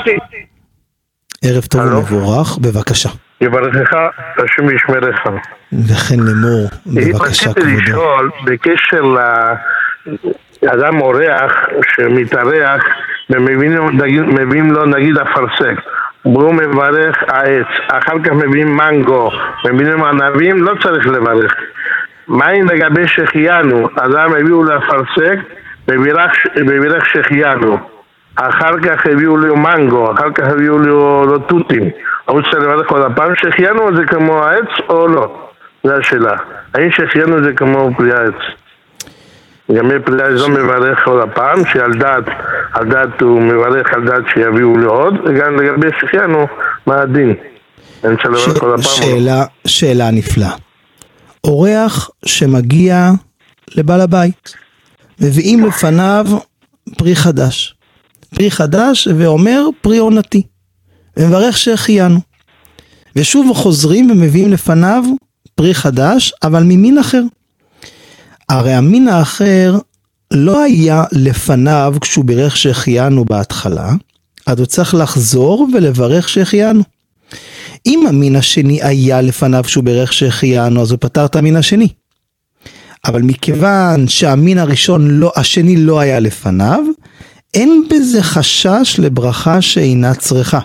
ערב טוב ומבורך, בבקשה. יברכך, השם ישמרך. וכן לאמור, בבקשה כבודו. רציתי לשאול, בקשר לאדם אורח שמתארח, ומביאים לו נגיד אפרסק, והוא מברך העץ, אחר כך מביאים מנגו, מביאים ענבים, לא צריך לברך. מה אם לגבי שחיינו, אדם הביאו לאפרסק, וברך שחיינו, אחר כך הביאו לו מנגו, אחר כך הביאו לו תותים, הוא צריך לברך עוד הפעם, שחיינו זה כמו העץ או לא? זו השאלה. האם שחיינו זה כמו פרי העץ? גם פרי העץ לא מברך עוד הפעם, שעל דעת הוא מברך על דעת שיביאו לו עוד, וגם לגבי שחיינו, מה הדין? שאלה נפלאה. אורח שמגיע לבעל הבית, מביאים לפניו פרי חדש ואומר פרי עונתי, ומברך שהחיינו, ושוב חוזרים ומביאים לפניו פרי חדש, אבל ממין אחר. הרי המין האחר לא היה לפניו כשהוא בירך שהחיינו בהתחלה, אז הוא צריך לחזור ולברך שהחיינו. אם המין השני היה לפניו כשהוא בירך שהחיינו, אז הוא פתר את המין השני. אבל מכיוון שהמין השני לא היה לפניו, אין בזה חשש לברכה שאינה צריכה.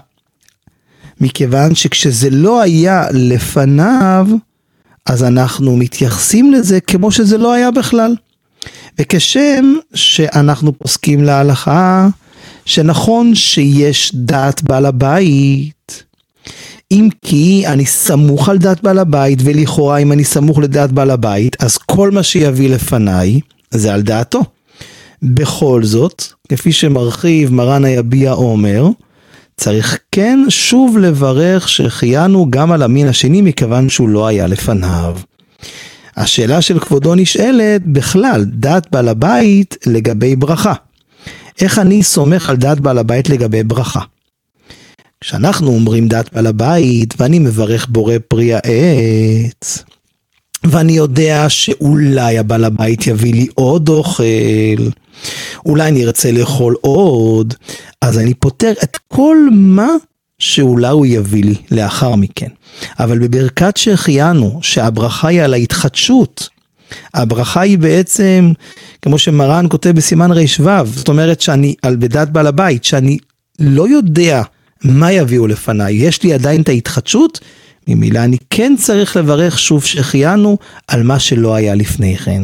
מכיוון שכשזה לא היה לפניו, אז אנחנו מתייחסים לזה כמו שזה לא היה בכלל. וכשם שאנחנו פוסקים להלכה, שנכון שיש דעת בעל הבית, אם כי אני סמוך על דעת בעל הבית, ולכאורה אם אני סמוך לדעת בעל הבית, אז כל מה שיביא לפניי, זה על דעתו. בכל זאת, כפי שמרחיב מרן היביע אומר, צריך כן שוב לברך שחיינו גם על המין השני, מכיוון שהוא לא היה לפניו. השאלה של כבודו נשאלת בכלל, דעת בעל הבית לגבי ברכה. איך אני סומך על דעת בעל הבית לגבי ברכה? כשאנחנו אומרים דעת בעל הבית, ואני מברך בורא פרי העץ, ואני יודע שאולי הבעל הבית יביא לי עוד אוכל, אולי אני ארצה לאכול עוד, אז אני פותר את כל מה שאולי הוא יביא לי לאחר מכן. אבל בברכת שהחיינו, שהברכה היא על ההתחדשות, הברכה היא בעצם, כמו שמרן כותב בסימן רש"ו, זאת אומרת שאני, על בדעת בעל הבית, שאני לא יודע מה יביאו לפניי, יש לי עדיין את ההתחדשות, ממילא אני כן צריך לברך שוב שהחיינו על מה שלא היה לפני כן.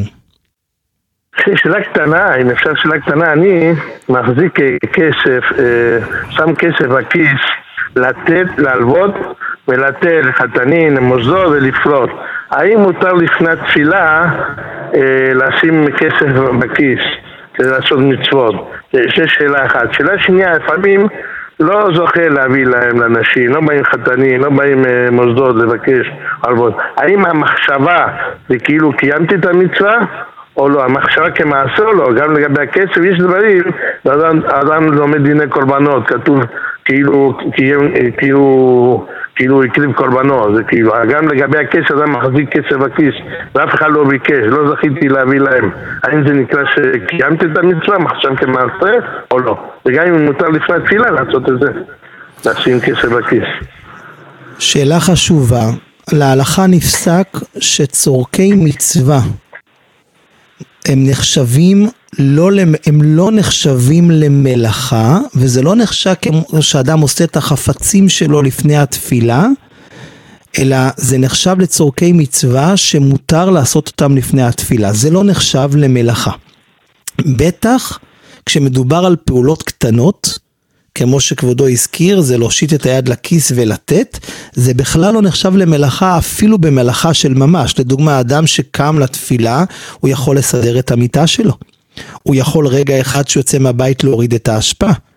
שאלה קטנה, אם אפשר שאלה קטנה, אני מחזיק כסף, שם כסף בכיס, לתת, להלוות ולתת לחתנים, למוסדות ולפרוט. האם מותר לפני תפילה לשים כסף בכיס כדי לעשות מצוות? זו שאלה אחת. שאלה שנייה, לפעמים לא זוכה להביא להם לאנשים, לא באים חתנים, לא באים מוסדות לבקש הלוות. האם המחשבה זה כאילו קיימתי את המצווה או לא? המחשבה כמעשה או לא? גם לגבי הכסף יש דברים, אדם לומד דיני קורבנות, כתוב כאילו הקריב קורבנות, זה כאילו, גם לגבי הכסף אדם מחזיק כסף בכיס ואף אחד לא ביקש, לא זכיתי להביא להם. האם זה נקרא שקיימתי את המצווה, מחשב כמעשה או לא? וגם אם מותר לפני התפילה לעשות את זה, לשים כסף בכיס. שאלה חשובה, להלכה נפסק שצורכי מצווה הם לא נחשבים למלאכה, וזה לא נחשב כמו שאדם עושה את החפצים שלו לפני התפילה, אלא זה נחשב לצורכי מצווה שמותר לעשות אותם לפני התפילה. זה לא נחשב למלאכה. בטח כשמדובר על פעולות קטנות, כמו שכבודו הזכיר, זה להושיט את היד לכיס ולתת, זה בכלל לא נחשב למלאכה, אפילו במלאכה של ממש. לדוגמה, אדם שקם לתפילה, הוא יכול לסדר את המיטה שלו. הוא יכול רגע אחד שיוצא מהבית להוריד את ההשפעה.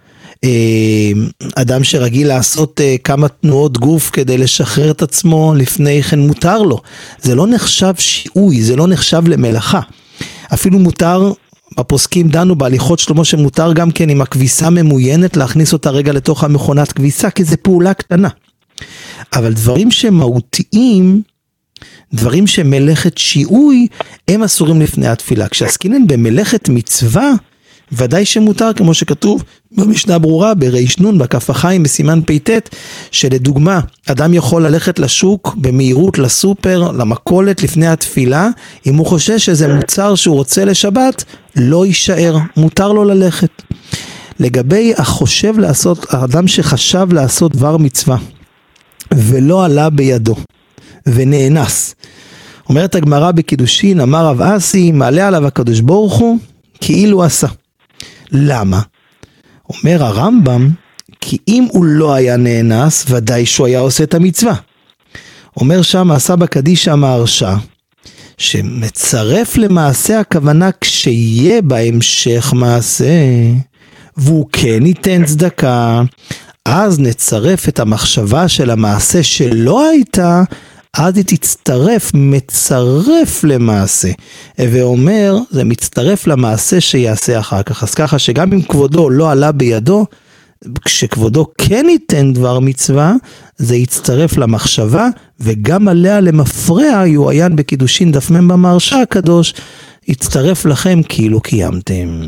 אדם שרגיל לעשות כמה תנועות גוף כדי לשחרר את עצמו לפני כן מותר לו. זה לא נחשב שיעוי, זה לא נחשב למלאכה. אפילו מותר, הפוסקים דנו בהליכות שלמה שמותר גם כן עם הכביסה ממוינת להכניס אותה רגע לתוך המכונת כביסה, כי זה פעולה קטנה. אבל דברים שמהותיים, דברים שמלאכת שיעוי, הם אסורים לפני התפילה. כשעסקינן במלאכת מצווה, ודאי שמותר, כמו שכתוב במשנה ברורה, בריש נון, בכף החיים, בסימן פ"ט, שלדוגמה, אדם יכול ללכת לשוק במהירות, לסופר, למכולת לפני התפילה, אם הוא חושש שזה מוצר שהוא רוצה לשבת, לא יישאר, מותר לו ללכת. לגבי האדם שחשב לעשות דבר מצווה, ולא עלה בידו, ונאנס. אומרת הגמרא בקידושין, אמר רב אסי, מעלה עליו הקדוש ברוך הוא, כאילו עשה. למה? אומר הרמב"ם, כי אם הוא לא היה נאנס, ודאי שהוא היה עושה את המצווה. אומר שם הסבא קדישא המהרש"א, שמצרף למעשה הכוונה כשיהיה בהמשך מעשה, והוא כן ייתן צדקה, אז נצרף את המחשבה של המעשה שלא הייתה, אז היא תצטרף, מצרף למעשה, ואומר, זה מצטרף למעשה שיעשה אחר כך. אז ככה שגם אם כבודו לא עלה בידו, כשכבודו כן ייתן דבר מצווה, זה יצטרף למחשבה, וגם עליה למפרע, יועיין בקידושין דף מ' במהרש"א הקדוש, יצטרף לכם כאילו קיימתם.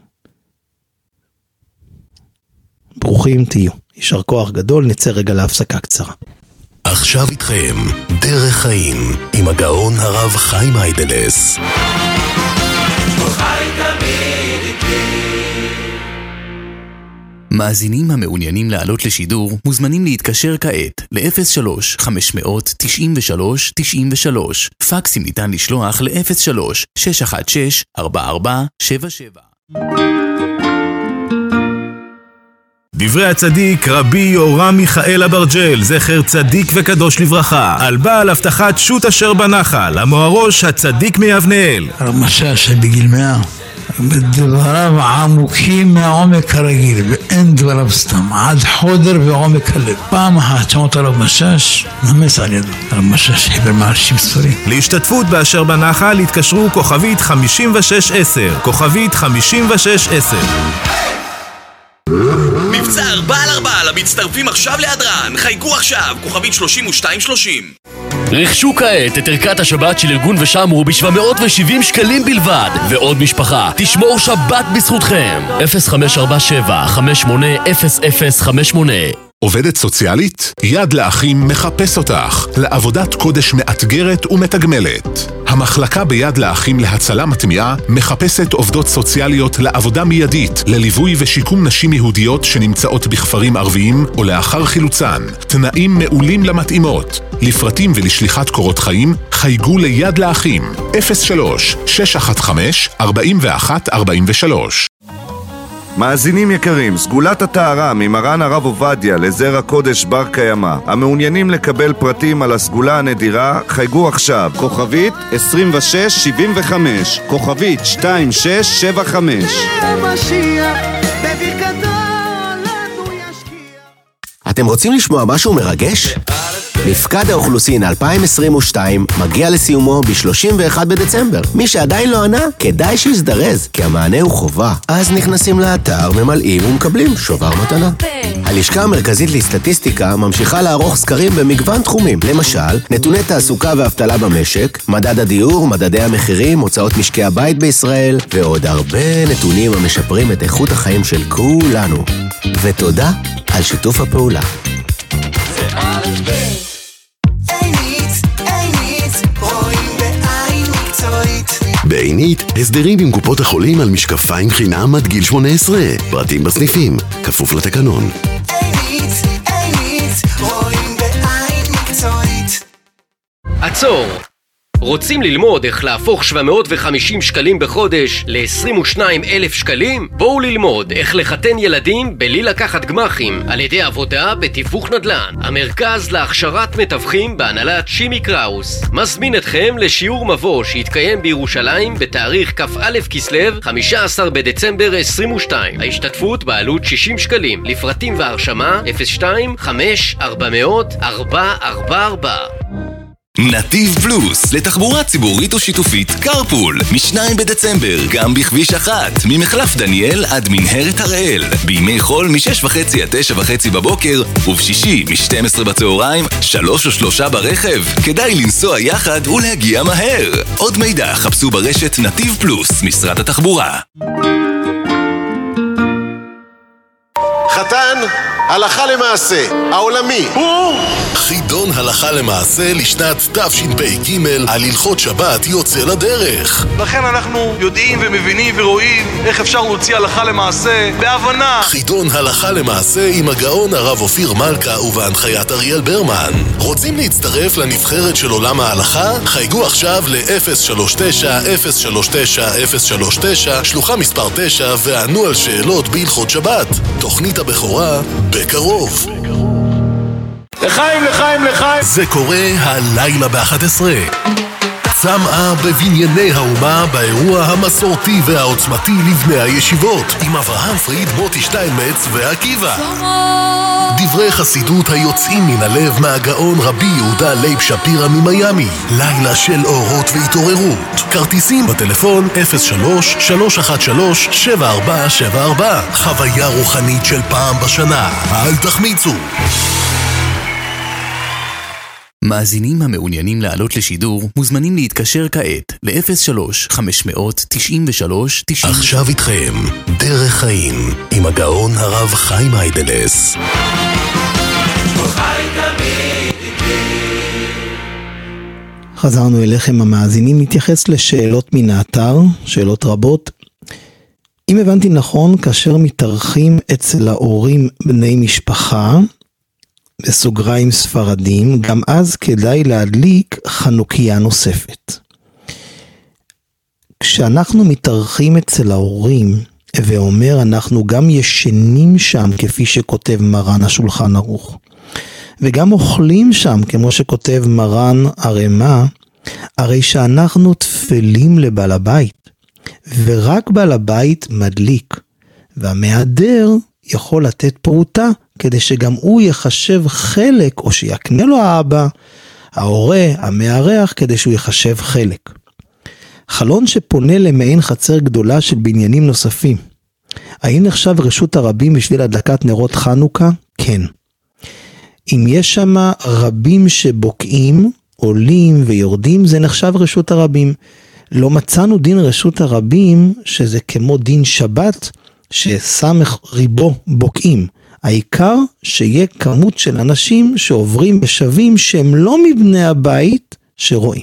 ברוכים תהיו, יישר כוח גדול, נצא רגע להפסקה קצרה. עכשיו איתכם, דרך חיים, עם הגאון הרב חיים היידלס. מאזינים המעוניינים לעלות לשידור מוזמנים להתקשר כעת ל-03-593-93-93. פקסים ניתן לשלוח ל-03-616-4477. דברי הצדיק רבי יורם מיכאל אברג'ל, זכר צדיק וקדוש לברכה, על בעל הבטחת שו"ת אשר בנחל, המוהרוש הצדיק מיבנאל. הרב משאש בגיל 100, בדבריו עמוקים מהעומק הרגיל, ואין דבריו סתם, עד חודר ועומק הלב. פעם אחת שמעות הרב משאש, נמס על ידו. הרב משאש חיבר מהרשים ספרים. להשתתפות באשר בנחל התקשרו כוכבית 5610, כוכבית 5610. מבצע 4 על 4 למצטרפים עכשיו להדרן, חייגו עכשיו, כוכבית 3230. רכשו כעת את ערכת השבת של ארגון ושמרו ב-770 שקלים בלבד, ועוד משפחה תשמור שבת בזכותכם. 0547-580058. עובדת סוציאלית? יד לאחים מחפש אותך לעבודת קודש מאתגרת ומתגמלת. המחלקה ביד לאחים להצלה מטמיעה מחפשת עובדות סוציאליות לעבודה מיידית, לליווי ושיקום נשים יהודיות שנמצאות בכפרים ערביים או לאחר חילוצן. תנאים מעולים למתאימות. לפרטים ולשליחת קורות חיים חייגו ליד לאחים 03-615-4143. מאזינים יקרים, סגולת הטהרה ממרן הרב עובדיה לזר הקודש בר קיימא, המעוניינים לקבל פרטים על הסגולה הנדירה, חייגו עכשיו, כוכבית 2675, כוכבית 2675. אתם רוצים לשמוע משהו מרגש? מפקד האוכלוסין 2022 מגיע לסיומו ב-31 בדצמבר. מי שעדיין לא ענה, כדאי שיזדרז, כי המענה הוא חובה. אז נכנסים לאתר, ממלאים ומקבלים שובר מתנה. הלשכה המרכזית לסטטיסטיקה ממשיכה לערוך סקרים במגוון תחומים. למשל, נתוני תעסוקה ואבטלה במשק, מדד הדיור, מדדי המחירים, הוצאות משקי הבית בישראל, ועוד הרבה נתונים המשפרים את איכות החיים של כולנו. ותודה על שיתוף הפעולה. בעינית, הסדרים עם קופות החולים על משקפיים חינם עד גיל 18. פרטים בסניפים, כפוף לתקנון. עצור! רוצים ללמוד איך להפוך 750 שקלים בחודש ל-22,000 שקלים? בואו ללמוד איך לחתן ילדים בלי לקחת גמחים על ידי עבודה בתיווך נדל"ן. המרכז להכשרת מתווכים בהנהלת שימי קראוס מזמין אתכם לשיעור מבוא שיתקיים בירושלים בתאריך כ"א כסלו 15 בדצמבר 22. ההשתתפות בעלות 60 שקלים. לפרטים והרשמה 02-5-400-444. נתיב פלוס, לתחבורה ציבורית ושיתופית קרפול, מ-2 בדצמבר, גם בכביש 1, ממחלף דניאל עד מנהרת הראל, בימי חול מ-6:30 עד 9:30 בבוקר, ובשישי מ-12 בצהריים, 3 או 3 ברכב. כדאי לנסוע יחד ולהגיע מהר. עוד מידע חפשו ברשת נתיב פלוס, משרד התחבורה. חתן, הלכה למעשה, העולמי הוא חידון הלכה למעשה לשנת תשפ"ג על הלכות שבת יוצא לדרך. לכן אנחנו יודעים ומבינים ורואים איך אפשר להוציא הלכה למעשה בהבנה. חידון הלכה למעשה עם הגאון הרב אופיר מלכה ובהנחיית אריאל ברמן. רוצים להצטרף לנבחרת של עולם ההלכה? חייגו עכשיו ל-039-039-039 שלוחה מספר 9 וענו על שאלות בהלכות שבת. תוכנית הבכורה בקרוב. לחיים, לחיים, לחיים. זה קורה הלילה ב-11. צמאה בבנייני האומה באירוע המסורתי והעוצמתי לבני הישיבות עם אברהם פריד, מוטי שטיינמץ ועקיבא. דברי חסידות היוצאים מן הלב מהגאון רבי יהודה לייב שפירא ממיימי. לילה של אורות והתעוררות. כרטיסים בטלפון 03-313-7474. חוויה רוחנית של פעם בשנה. אל תחמיצו. מאזינים המעוניינים לעלות לשידור מוזמנים להתקשר כעת ל-03-593-93. עכשיו איתכם דרך חיים עם הגאון הרב חיים היידלס. חזרנו אליכם המאזינים, נתייחס לשאלות מן האתר, שאלות רבות. אם הבנתי נכון, כאשר מתארחים אצל ההורים בני משפחה, בסוגריים ספרדים, גם אז כדאי להדליק חנוכיה נוספת. כשאנחנו מתארחים אצל ההורים, ואומר אנחנו גם ישנים שם כפי שכותב מרן השולחן ערוך, וגם אוכלים שם כמו שכותב מרן הרמה, הרי שאנחנו תפלים לבעל הבית, ורק בעל הבית מדליק, והמהדר יכול לתת פרוטה, כדי שגם הוא יחשב חלק, או שיקנה לו האבא, ההורה, המארח, כדי שהוא יחשב חלק. חלון שפונה למעין חצר גדולה של בניינים נוספים. האם נחשב רשות הרבים בשביל הדלקת נרות חנוכה? כן. אם יש שם רבים שבוקעים, עולים ויורדים, זה נחשב רשות הרבים. לא מצאנו דין רשות הרבים, שזה כמו דין שבת, שסמך ריבו בוקעים. העיקר שיהיה כמות של אנשים שעוברים בשווים שהם לא מבני הבית שרואים.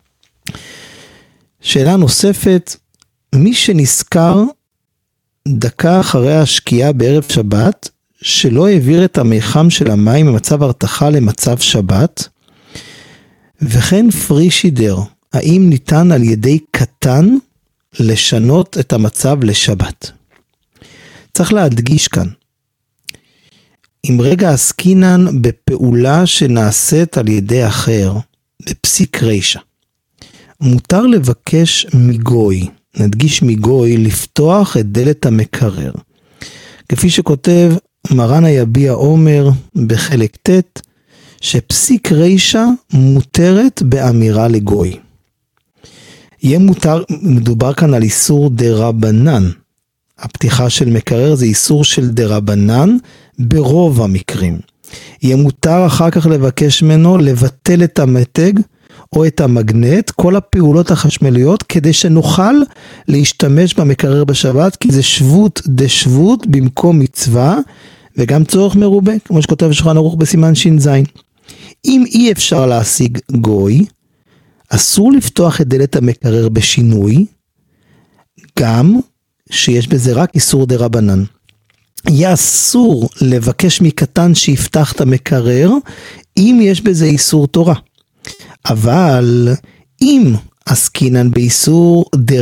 שאלה נוספת, מי שנזכר דקה אחרי השקיעה בערב שבת, שלא העביר את המיחם של המים ממצב הרתחה למצב שבת, וכן פרישידר, האם ניתן על ידי קטן לשנות את המצב לשבת? צריך להדגיש כאן, אם רגע עסקינן בפעולה שנעשית על ידי אחר, בפסיק רישה, מותר לבקש מגוי, נדגיש מגוי, לפתוח את דלת המקרר. כפי שכותב מרן היביע עומר בחלק ט', שפסיק רישה מותרת באמירה לגוי. יהיה מותר, מדובר כאן על איסור דרבנן. הפתיחה של מקרר זה איסור של דרבנן ברוב המקרים. יהיה מותר אחר כך לבקש ממנו לבטל את המתג או את המגנט, כל הפעולות החשמליות, כדי שנוכל להשתמש במקרר בשבת, כי זה שבות דשבות במקום מצווה, וגם צורך מרובה, כמו שכותב שולחן ערוך בסימן ש"ז. אם אי אפשר להשיג גוי, אסור לפתוח את דלת המקרר בשינוי, גם שיש בזה רק איסור דרבנן. יהיה אסור לבקש מקטן שיפתח את המקרר, אם יש בזה איסור תורה. אבל אם עסקינן באיסור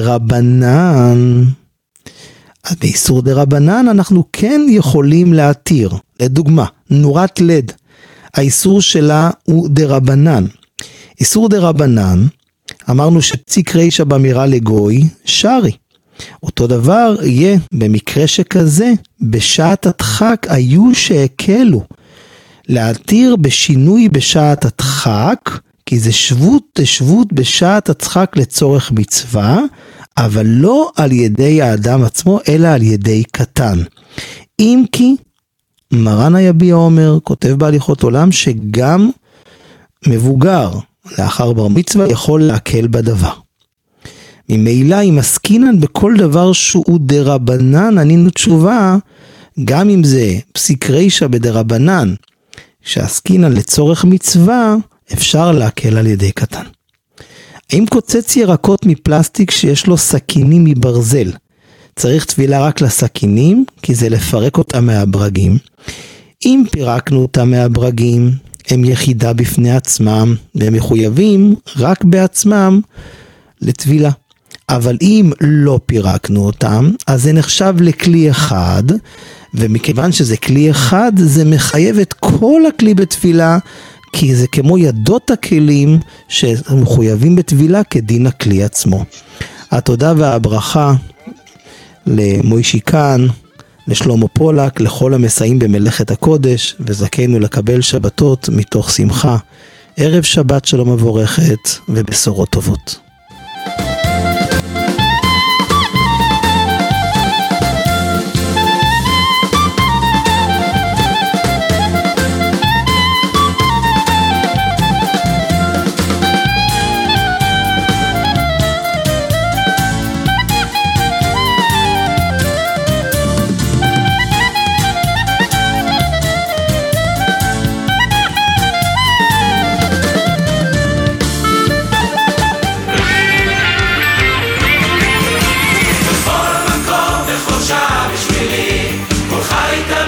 דרבנן, אז באיסור דרבנן אנחנו כן יכולים להתיר. לדוגמה, נורת לד, האיסור שלה הוא דרבנן. איסור דרבנן, אמרנו שפסיק רישא באמירה לגוי, שרי. אותו דבר יהיה במקרה שכזה, בשעת הדחק היו שהקלו. להתיר בשינוי בשעת הדחק, כי זה שבות בשעת הדחק לצורך מצווה, אבל לא על ידי האדם עצמו, אלא על ידי קטן. אם כי, מרן היביע אומר, כותב בהליכות עולם, שגם מבוגר לאחר בר מצווה יכול להקל בדבר. ממילא אם עסקינן בכל דבר שהוא דרבנן, ענינו תשובה, גם אם זה פסיק רישא בדרבנן, שעסקינן לצורך מצווה, אפשר להקל על ידי קטן. האם קוצץ ירקות מפלסטיק שיש לו סכינים מברזל? צריך טבילה רק לסכינים, כי זה לפרק אותם מהברגים. אם פירקנו אותם מהברגים, הם יחידה בפני עצמם, והם מחויבים רק בעצמם לטבילה. אבל אם לא פירקנו אותם, אז זה נחשב לכלי אחד, ומכיוון שזה כלי אחד, זה מחייב את כל הכלי בטבילה, כי זה כמו ידות הכלים שמחויבים בטבילה כדין הכלי עצמו. התודה והברכה למוישיקן, לשלמה פולק, לכל המסייעים במלאכת הקודש, וזכינו לקבל שבתות מתוך שמחה. ערב שבת שלום מבורכת ובשורות טובות. בשבילי, כל חי